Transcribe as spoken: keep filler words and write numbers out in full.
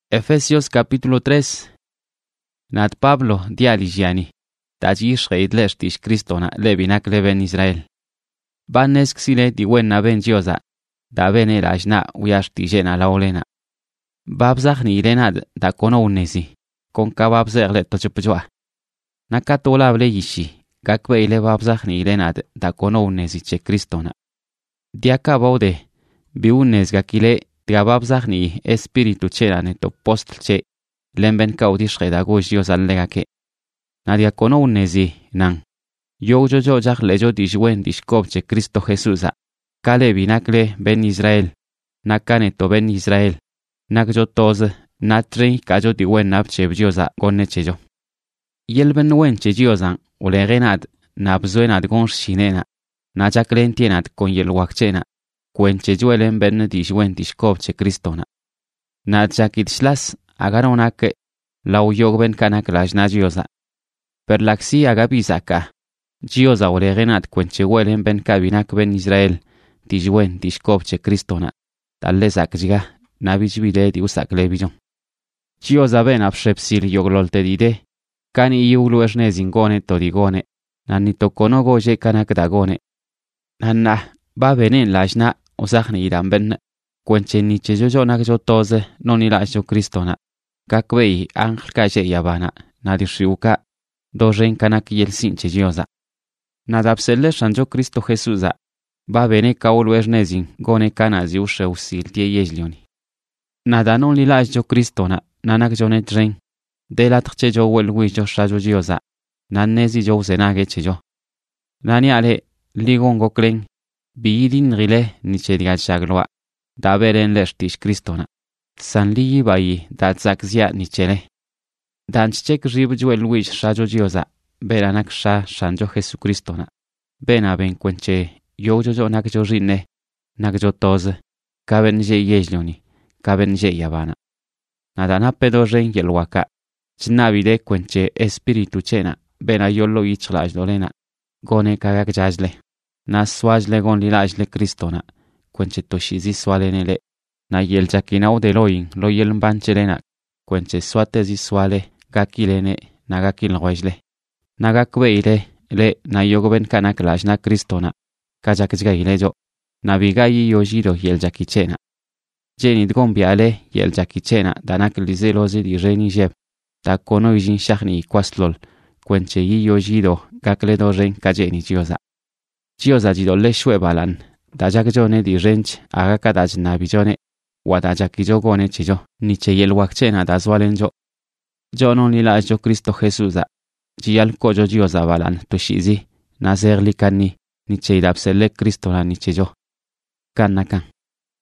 Efesios capítulo tres. Nat Pablo dialigiani. Tajish reidlesh tish Cristona levinak leven Israel. Banesk sile diwenna ben Diosa. Da bene rajna uyash tijena laolena. Babzach ni irenad da kono unesi. Kon kababzer le tochepjoa. Nakatola ble yishi. Gakwe ile babzach ni irenad da kono unesi che Cristona. Diaka baude. Biunes gakile. Gababzach ni espiritu chera neto postche lemben kaudish redago Dios allegake. Nadia kono unesi nan. Yo yo yo jak lejo dishwen dishkopche Cristo Jesusa. Kale binakle ben Israel. Nakaneto ben Israel. Nakjo toz natri kajo diwen napche Diosa gonnechejo. Yelben wenche Diosan ulegenad nabzoenad gonshinena. Najaklentienad con yelwakchena. Cuenche juelen ben dishwen dishkopche Cristona. Nadjakit shlas agaronak lau yogben kanak lajna Diosa. Per laxi agabizaka. Diosa oregenat cuenche huelen ben kabinak ben Israel dishwen dishkopche Cristona. Tallesak jiga nabijbile diusak lebijon. Diosa ben apshepsil yoglolte dide. Kani yuglu esnezingone todigone. Nanito konogo je kanak dagone. Nanna ba benen lajna osachni idan ben cuenche ni chejo nakjo toze noni lajo Cristona. Gakwei angel kaje yabana nadishiuka dojen kanak yel sinche Diosa. Nadapselle shanjo Cristo Jesusa. Ba bene kaulu esnezin gone kanazi ushe usil tie yejlioni. Nada non li lajo Cristona nanak jonet ren. De la tchejo wel wijo shajo Diosa. Nanezi jo senage chejo. Nani ale ligongo klen. Biidin rile niche digachagloa. Da beren leshtish Cristona. San li bai da zakzia nichele. Dan chek ribjo el wish shajo Diosa. Beranak sha shanjo Jesucristona. Bena ben cuenche yo yo yo nakjo rinne. Nakjo toz. Kaben je yejlioni. Kaben je yabana. Nadana pedo ren yelwaka. Chnabide cuenche espiritu chena. Bena yolo ichlaj dolena. Gone kagak jajle. Na swajle gon lilajle Cristona. Cuenche toshizi swalenele. Na yel jakinau de loin lo yel mbanchelena. Cuenche swatezi swale gakilene na gakil rojle. Na gakweile le na yogoben kanak lajna Cristona. Kajakjga ilejo. Na bigayi yojiro yel jakichena. Jenit gombiale yel jakichena danak lizelozi di reni jeb. Da kono ijin shachni kwaslol. Cuenche yi yojiro gakledo ren kajeni Diosa. Diosa jido le shwebalan. Dajakjone di rench agakadaj nabijone. Wadajakijo gone chijo. Niche yel wakchena dazwalenjo. Jonon lila jo Cristo Jesusa. Jial kojo Diosa balan toshizi. Nazer likani. Niche idapsele Cristona niche jo. Kanakan.